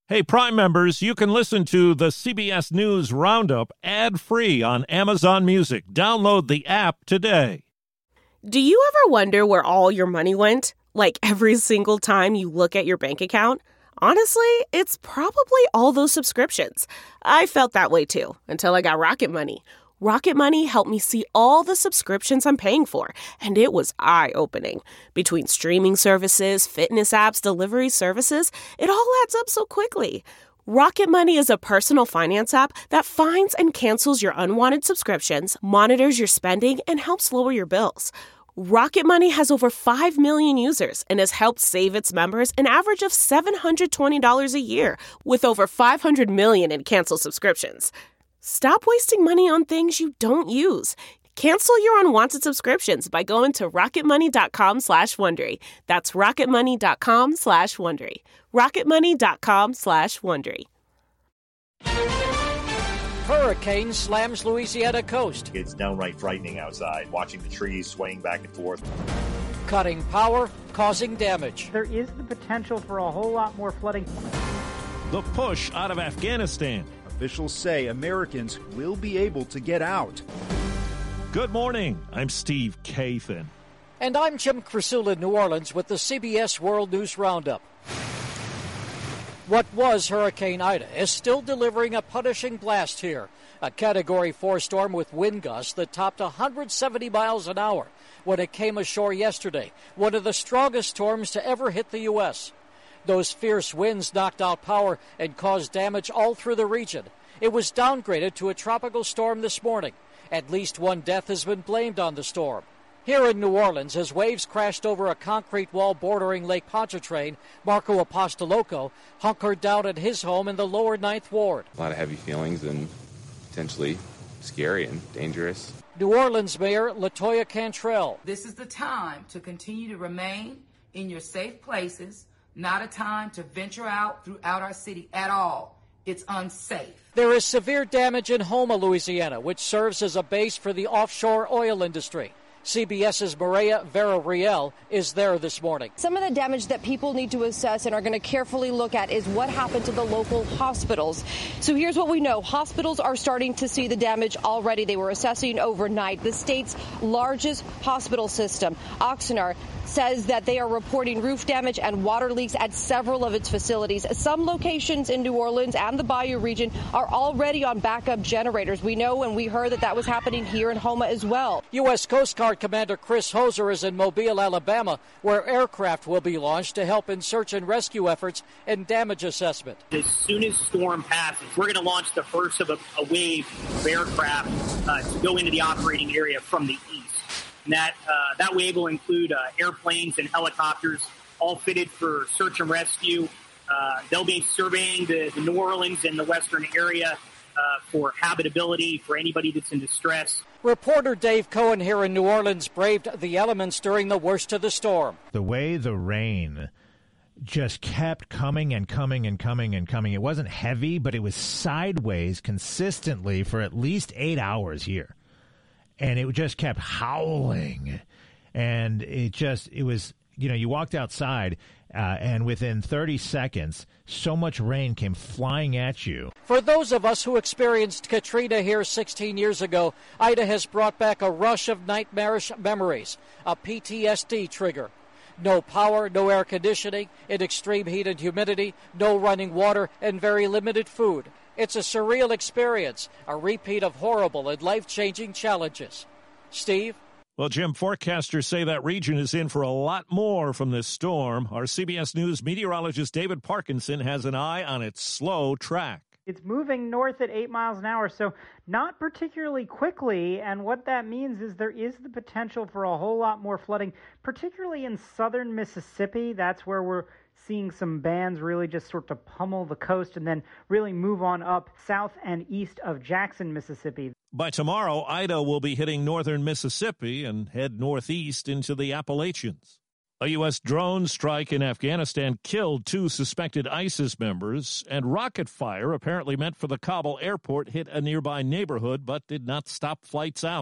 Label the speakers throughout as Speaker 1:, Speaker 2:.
Speaker 1: Hey, Prime members, you can listen to the CBS News Roundup ad-free on Amazon Music. Download the app today.
Speaker 2: Do you ever wonder where all your money went? Like every single time you look at your bank account? Honestly, it's probably all those subscriptions. I felt that way too, until I got Rocket Money. Rocket Money helped me see all the subscriptions I'm paying for, and it was eye-opening. Between streaming services, fitness apps, delivery services, it all adds up so quickly. Rocket Money is a personal finance app that finds and cancels your unwanted subscriptions, monitors your spending, and helps lower your bills. Rocket Money has over 5 million users and has helped save its members an average of $720 a year, with over 500 million in canceled subscriptions. Stop wasting money on things you don't use. Cancel your unwanted subscriptions by going to rocketmoney.com/Wondery. That's rocketmoney.com/Wondery. rocketmoney.com/Wondery.
Speaker 3: Hurricane slams Louisiana coast.
Speaker 4: It's downright frightening outside, watching the trees swaying back and forth.
Speaker 3: Cutting power, causing damage.
Speaker 5: There is the potential for a whole lot more flooding.
Speaker 1: The push out of Afghanistan.
Speaker 6: Officials say Americans will be able to get out.
Speaker 1: Good morning. I'm Steve Kathan.
Speaker 3: And I'm Jim Krasula in New Orleans with the CBS World News Roundup. What was Hurricane Ida is still delivering a punishing blast here. A Category 4 storm with wind gusts that topped 170 miles an hour when it came ashore yesterday. One of the strongest storms to ever hit the U.S. Those fierce winds knocked out power and caused damage all through the region. It was downgraded to a tropical storm this morning. At least one death has been blamed on the storm. Here in New Orleans, as waves crashed over a concrete wall bordering Lake Pontchartrain, Marco Apostoloco hunkered down at his home in the lower 9th Ward.
Speaker 7: A lot of heavy feelings and potentially scary and dangerous.
Speaker 3: New Orleans Mayor LaToya Cantrell.
Speaker 8: This is the time to continue to remain in your safe places, not a time to venture out throughout our city at all. It's unsafe.
Speaker 3: There is severe damage in Houma, Louisiana, which serves as a base for the offshore oil industry. CBS's Maria Vera-Riel is there this morning.
Speaker 9: Some of the damage that people need to assess and are going to carefully look at is what happened to the local hospitals. So here's what we know. Hospitals are starting to see the damage already. They were assessing overnight. The state's largest hospital system, Oxnard, says that they are reporting roof damage and water leaks at several of its facilities. Some locations in New Orleans and the Bayou region are already on backup generators. We know and we heard that was happening here in Houma as well.
Speaker 3: U.S. Coast Guard Commander Chris Hoser is in Mobile, Alabama, where aircraft will be launched to help in search and rescue efforts and damage assessment.
Speaker 10: As soon as storm passes, we're going to launch the first of a wave of aircraft to go into the operating area from the east. And that wave will include airplanes and helicopters, all fitted for search and rescue. They'll be surveying the New Orleans and the western area for habitability for anybody that's in distress.
Speaker 3: Reporter Dave Cohen here in New Orleans braved the elements during the worst of the storm.
Speaker 11: The way the rain just kept coming and coming and coming and coming. It wasn't heavy, but it was sideways consistently for at least 8 hours here. And it just kept howling. And it was, you walked outside and within 30 seconds, so much rain came flying at you.
Speaker 3: For those of us who experienced Katrina here 16 years ago, Ida has brought back a rush of nightmarish memories, a PTSD trigger. No power, no air conditioning, in extreme heat and humidity, no running water, and very limited food. It's a surreal experience, a repeat of horrible and life-changing challenges. Steve?
Speaker 1: Well, Jim, forecasters say that region is in for a lot more from this storm. Our CBS News meteorologist David Parkinson has an eye on its slow track.
Speaker 5: It's moving north at 8 miles an hour, so not particularly quickly. And what that means is there is the potential for a whole lot more flooding, particularly in southern Mississippi. That's where we're seeing some bands really just sort of pummel the coast and then really move on up south and east of Jackson, Mississippi.
Speaker 1: By tomorrow, Ida will be hitting northern Mississippi and head northeast into the Appalachians. A U.S. drone strike in Afghanistan killed 2 suspected ISIS members, and rocket fire apparently meant for the Kabul airport hit a nearby neighborhood but did not stop flights out.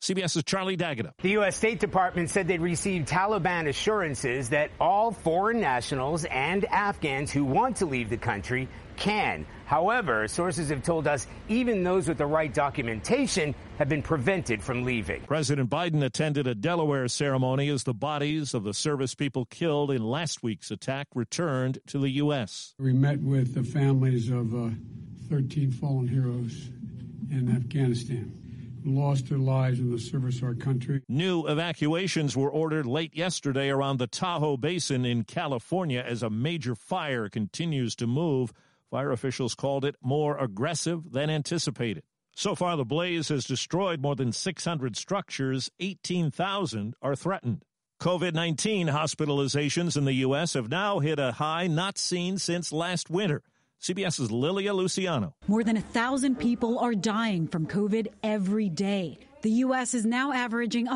Speaker 1: CBS's Charlie D'Agata.
Speaker 12: The U.S. State Department said they'd received Taliban assurances that all foreign nationals and Afghans who want to leave the country can. However, sources have told us even those with the right documentation have been prevented from leaving.
Speaker 1: President Biden attended a Delaware ceremony as the bodies of the service people killed in last week's attack returned to the U.S.
Speaker 13: We met with the families of 13 fallen heroes in Afghanistan who lost their lives in the service of our country.
Speaker 1: New evacuations were ordered late yesterday around the Tahoe Basin in California as a major fire continues to move. Fire officials called it more aggressive than anticipated. So far, the blaze has destroyed more than 600 structures. 18,000 are threatened. COVID-19 hospitalizations in the U.S. have now hit a high not seen since last winter. CBS's Lilia Luciano.
Speaker 14: More than 1,000 people are dying from COVID every day. The U.S. is now averaging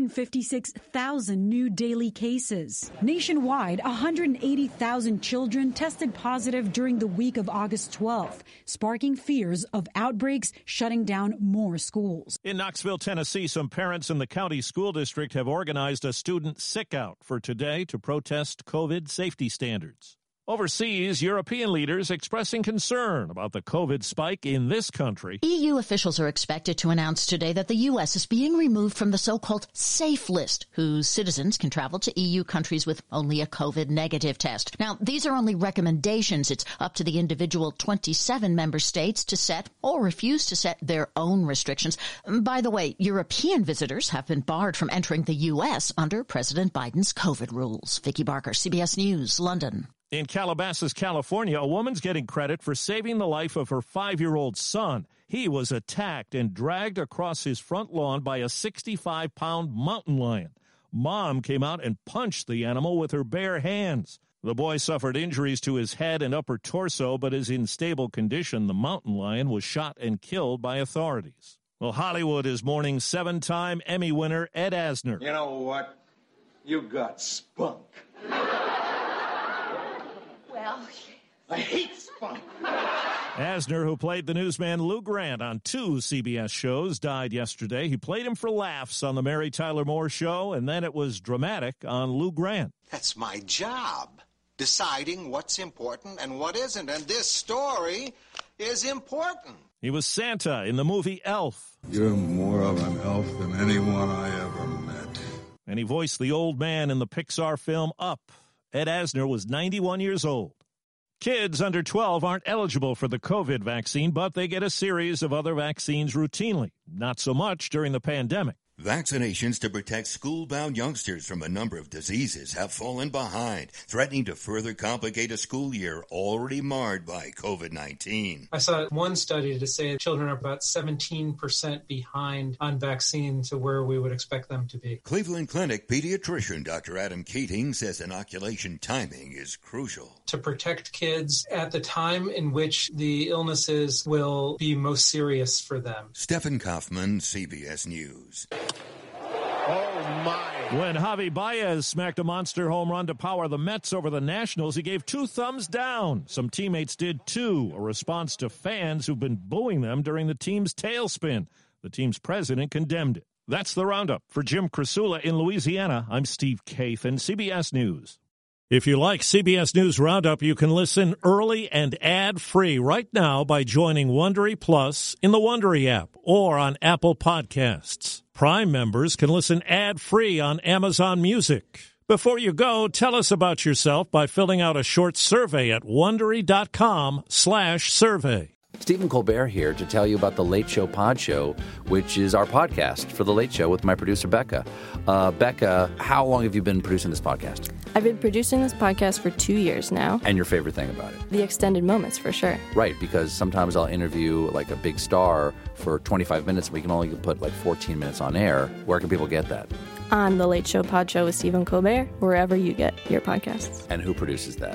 Speaker 14: 156,000 new daily cases. Nationwide, 180,000 children tested positive during the week of August 12th, sparking fears of outbreaks shutting down more schools.
Speaker 1: In Knoxville, Tennessee, some parents in the county school district have organized a student sick-out for today to protest COVID safety standards. Overseas, European leaders expressing concern about the COVID spike in this country.
Speaker 15: EU officials are expected to announce today that the U.S. is being removed from the so-called safe list, whose citizens can travel to EU countries with only a COVID negative test. Now, these are only recommendations. It's up to the individual 27 member states to set or refuse to set their own restrictions. By the way, European visitors have been barred from entering the U.S. under President Biden's COVID rules. Vicky Barker, CBS News, London.
Speaker 1: In Calabasas, California, a woman's getting credit for saving the life of her 5-year-old son. He was attacked and dragged across his front lawn by a 65-pound mountain lion. Mom came out and punched the animal with her bare hands. The boy suffered injuries to his head and upper torso, but is in stable condition. The mountain lion was shot and killed by authorities. Well, Hollywood is mourning 7-time Emmy winner Ed Asner.
Speaker 16: You know what? You got spunk. I hate spunk.
Speaker 1: Asner, who played the newsman Lou Grant on 2 CBS shows, died yesterday. He played him for laughs on the Mary Tyler Moore Show, and then it was dramatic on Lou Grant.
Speaker 17: That's my job, deciding what's important and what isn't, and this story is important.
Speaker 1: He was Santa in the movie Elf.
Speaker 18: You're more of an elf than anyone I ever met.
Speaker 1: And he voiced the old man in the Pixar film Up. Ed Asner was 91 years old. Kids under 12 aren't eligible for the COVID vaccine, but they get a series of other vaccines routinely. Not so much during the pandemic.
Speaker 19: Vaccinations to protect school-bound youngsters from a number of diseases have fallen behind, threatening to further complicate a school year already marred by COVID-19.
Speaker 20: I saw one study to say children are about 17% behind on vaccine to where we would expect them to be.
Speaker 19: Cleveland Clinic pediatrician Dr. Adam Keating says inoculation timing is crucial.
Speaker 20: To protect kids at the time in which the illnesses will be most serious for them.
Speaker 19: Stephen Kaufman, CBS News.
Speaker 1: Oh, my. When Javi Baez smacked a monster home run to power the Mets over the Nationals, he gave 2 thumbs down. Some teammates did, too, a response to fans who've been booing them during the team's tailspin. The team's president condemned it. That's the Roundup. For Jim Krasula in Louisiana, I'm Steve Kathan, CBS News. If you like CBS News Roundup, you can listen early and ad-free right now by joining Wondery Plus in the Wondery app or on Apple Podcasts. Prime members can listen ad-free on Amazon Music. Before you go, tell us about yourself by filling out a short survey at Wondery.com/survey.
Speaker 21: Stephen Colbert here to tell you about the Late Show Pod Show, which is our podcast for The Late Show with my producer, Becca. Becca, how long have you been producing this podcast?
Speaker 22: I've been producing this podcast for 2 years now.
Speaker 21: And your favorite thing about it?
Speaker 22: The extended moments, for sure.
Speaker 21: Right, because sometimes I'll interview like a big star for 25 minutes, and we can only put like 14 minutes on air. Where can people get that?
Speaker 22: On The Late Show Pod Show with Stephen Colbert, wherever you get your podcasts.
Speaker 21: And who produces that?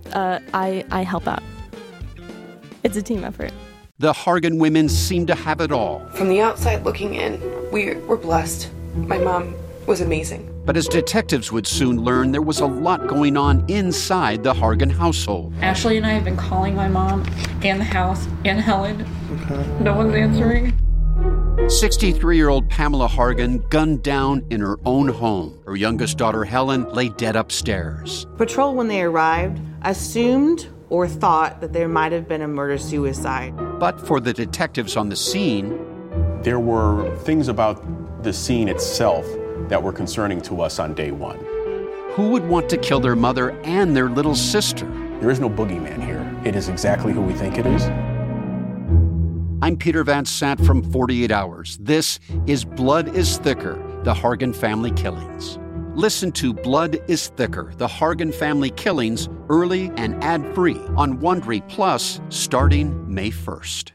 Speaker 22: I help out. It's a team effort.
Speaker 23: The Hargan women seem to have it all.
Speaker 24: From the outside looking in, we were blessed. My mom was amazing.
Speaker 23: But as detectives would soon learn, there was a lot going on inside the Hargan household.
Speaker 25: Ashley and I have been calling my mom and the house and Helen. Okay. No one's answering.
Speaker 23: 63-year-old Pamela Hargan gunned down in her own home. Her youngest daughter, Helen, lay dead upstairs.
Speaker 2: Patrol, when they arrived, assumed or thought that there might have been a murder-suicide.
Speaker 23: But for the detectives on the scene,
Speaker 4: there were things about the scene itself that were concerning to us on day one.
Speaker 23: Who would want to kill their mother and their little sister?
Speaker 4: There is no boogeyman here. It is exactly who we think it is.
Speaker 23: I'm Peter Van Sant from 48 Hours. This is Blood is Thicker, the Hargan Family Killings. Listen to Blood is Thicker, the Hargan Family Killings, early and ad-free on Wondery Plus starting May 1st.